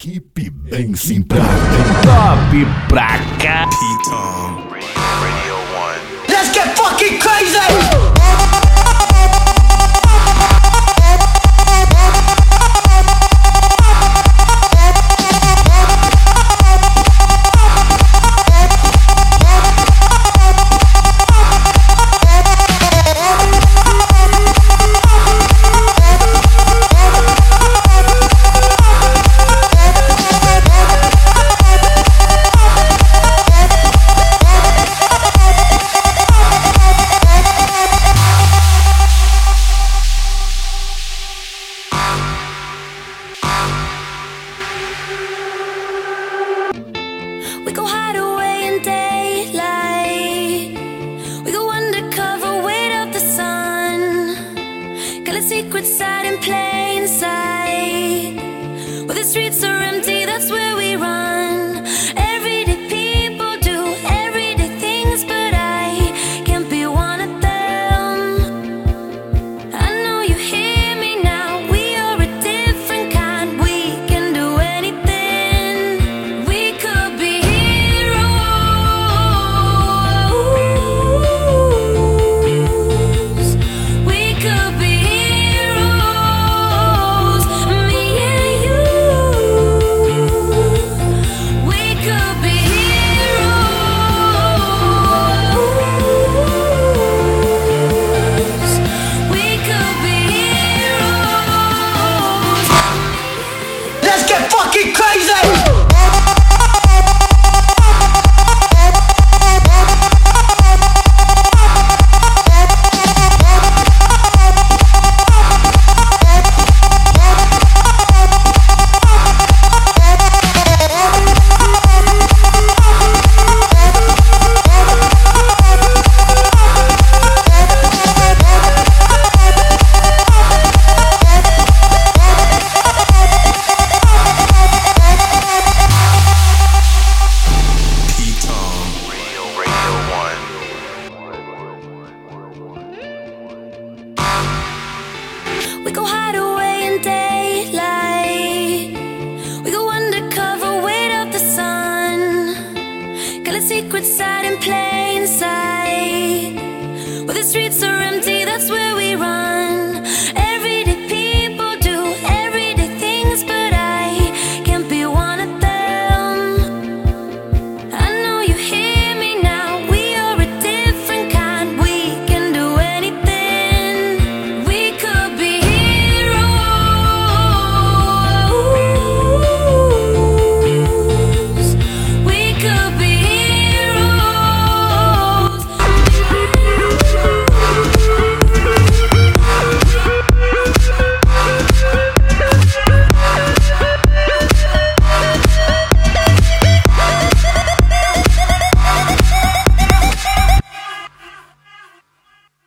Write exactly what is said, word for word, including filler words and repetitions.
Equipe bem simplada. Top pra cá. Let's get fucking crazy! We go hide away in daylight. We go undercover, wait up the sun. Got a secret side in plain sight. Where the streets are empty, that's where we run.